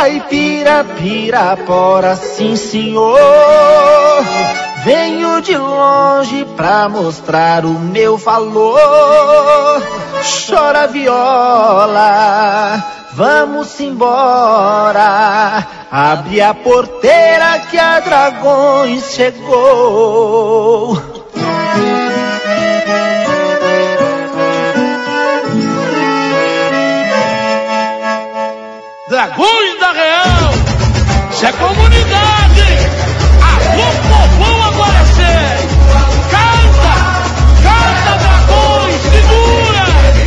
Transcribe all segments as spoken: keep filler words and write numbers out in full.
caipira, Pirapora, sim senhor. Venho de longe pra mostrar o meu valor. Chora viola, vamos embora. Abre a porteira que a Dragões chegou. Dragões da Real, isso é comunidade. Alô, povão, agora sim. Canta, canta, Dragões, segura.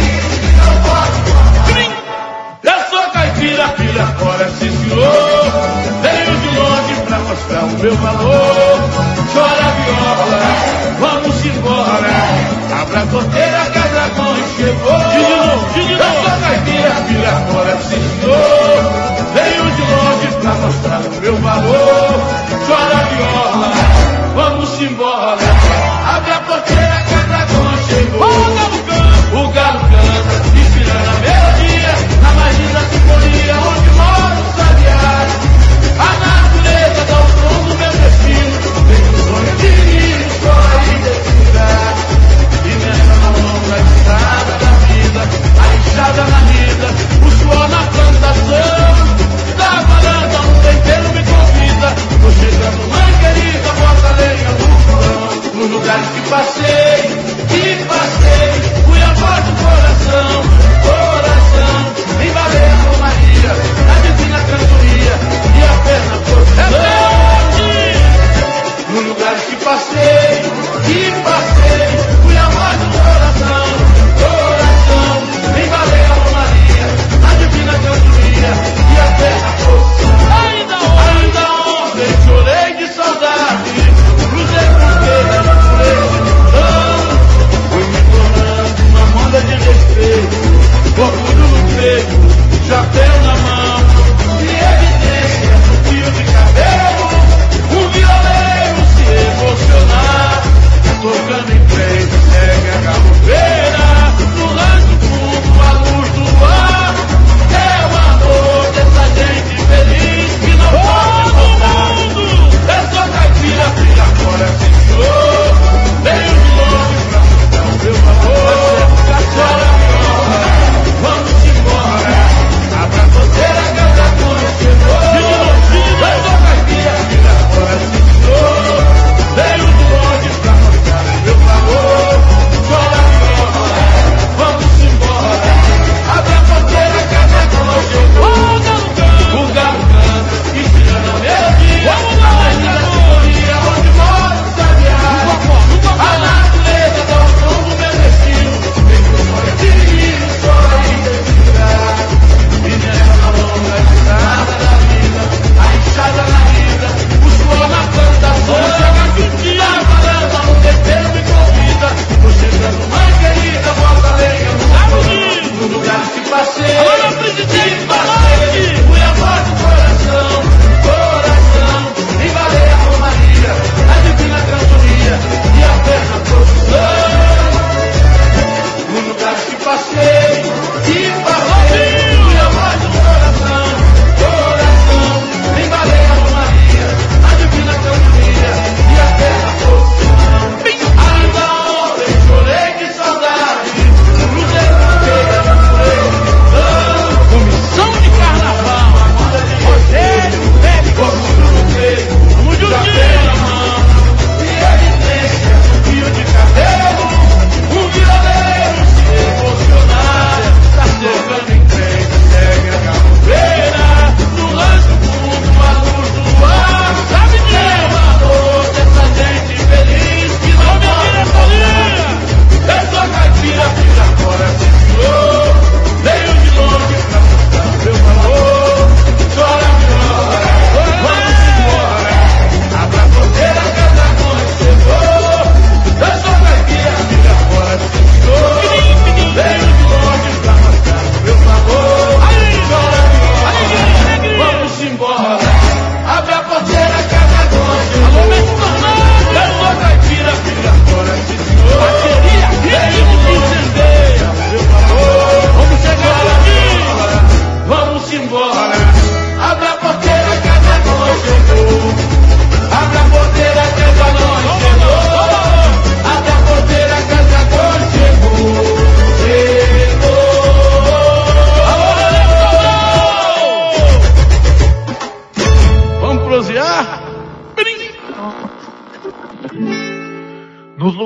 Trim. Eu sou caipira, Pirapora, sim senhor. Venho de longe pra mostrar o meu valor. Chora viola, vamos embora. Abra a porteira que a Dragões chegou. Eu sou caipira, Pirapora, sim senhor. Venho de longe pra mostrar o meu valor. Chora viola, vamos embora. Abre a porteira que a Dragões chegou. O galo canta, o galo canta, inspirando a melodia, na margem da sinfonia onde mora o sabiá. A natureza dá o tom do meu destino. Vem o sonho de mim, só aí desse lugar. E nessa mão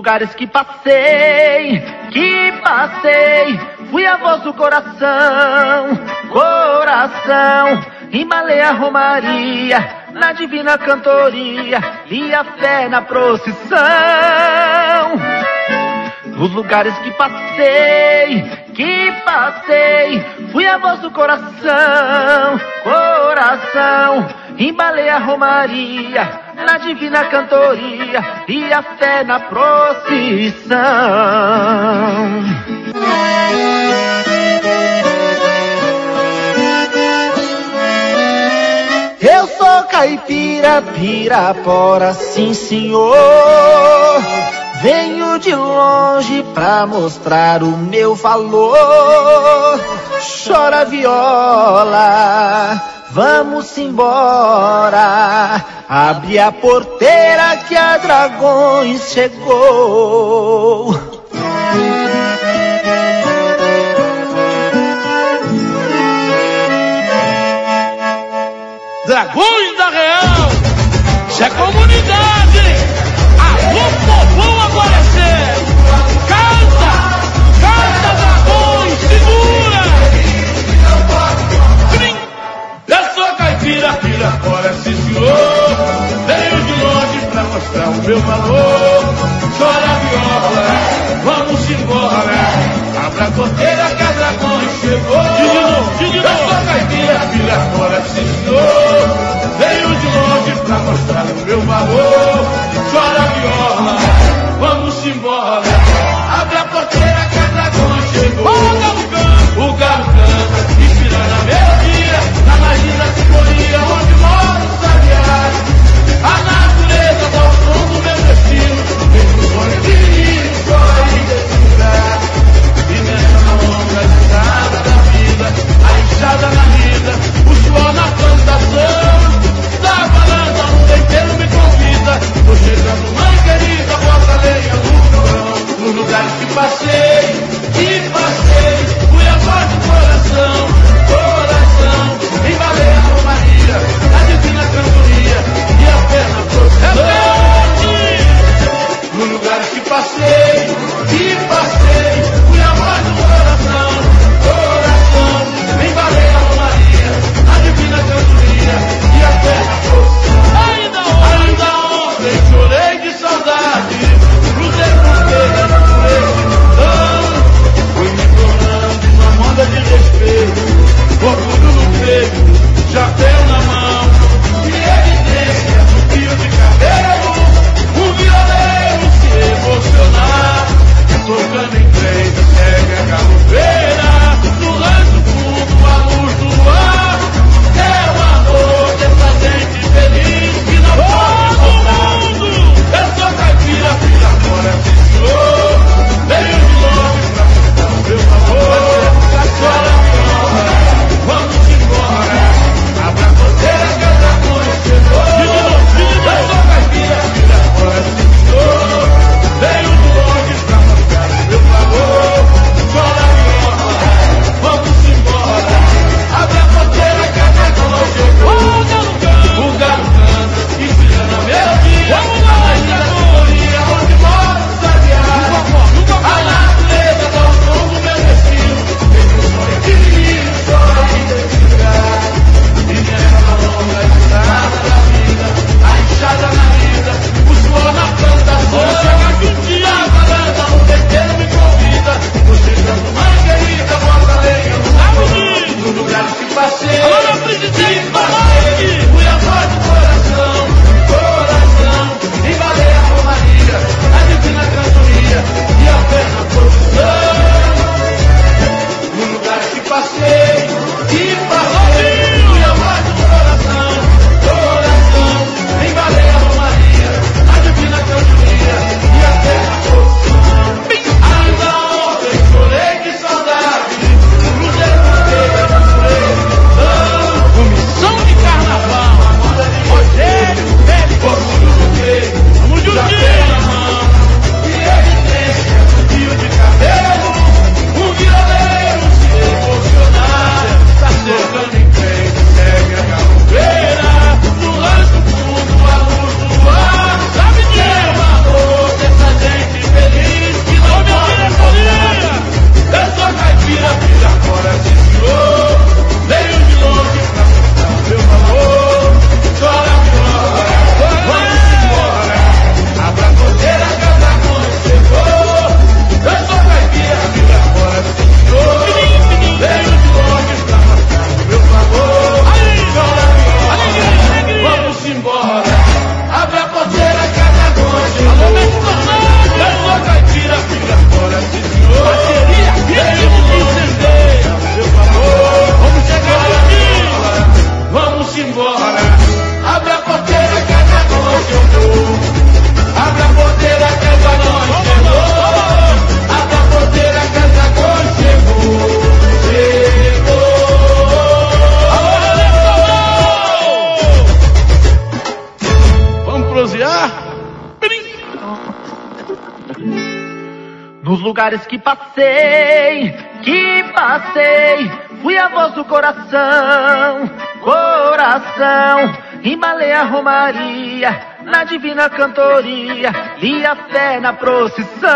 lugares que passei, que passei, fui a voz do coração, coração, embalei a romaria, na divina cantoria, e a fé na procissão. Os lugares que passei, que passei, fui a voz do coração, coração, embalei a romaria, na divina cantoria, e a fé na procissão. Eu sou caipira, Pirapora, sim senhor. Venho de longe pra mostrar o meu valor. Chora viola, vamos embora. Abre a porteira que a Dragões chegou. Dragões da Real, isso é comunidade. Alô, povão, agora é sério. Canta, canta, Dragões, segura. Trim. Eu sou caipira, Pirapora, sim senhor. Venho de longe pra mostrar o meu valor. Chora viola, vamos embora. Abra a porteira que a Dragões chegou. Eu sou caipira, Pirapora, sim senhor. Venho de longe pra mostrar o meu valor. Chora viola, vamos embora. Abre a porteira que a Dragões chegou. O galo canta, o galo canta, inspirando a melodia, na mais linda sinfonia onde mora o sabiá. A natureza dá o som do meu destino, vem pro sonho de menino, chora e desligar. E nessa longa estrada da vida, a enxada na vida, o suor na plantação. Da balança no tempero me convida. Tô chegando, mãe querida, bota lenha no fogão. Nos lugares que passei, que passei, fui a voz do coração, coração, embalei a romaria, a divina cantoria e a fé na procissão. Nos lugares que passei, que passei, fui a voz do coração, coração, embalei a romaria, a divina cantoria e a fé na procissão. Ainda ontem, ainda ontem chorei de saudade, cruzei fronteiras por esse mundão, fui me tornando uma onda de respeito. Nos lugares que passei, que passei, fui a voz do coração, coração, embalei a romaria, na divina cantoria, li a fé na procissão.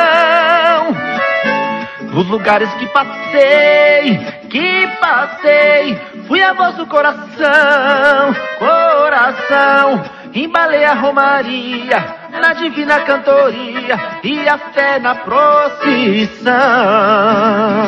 Nos lugares que passei, que passei, fui a voz do coração, coração, embalei a romaria, na divina cantoria e a fé na procissão.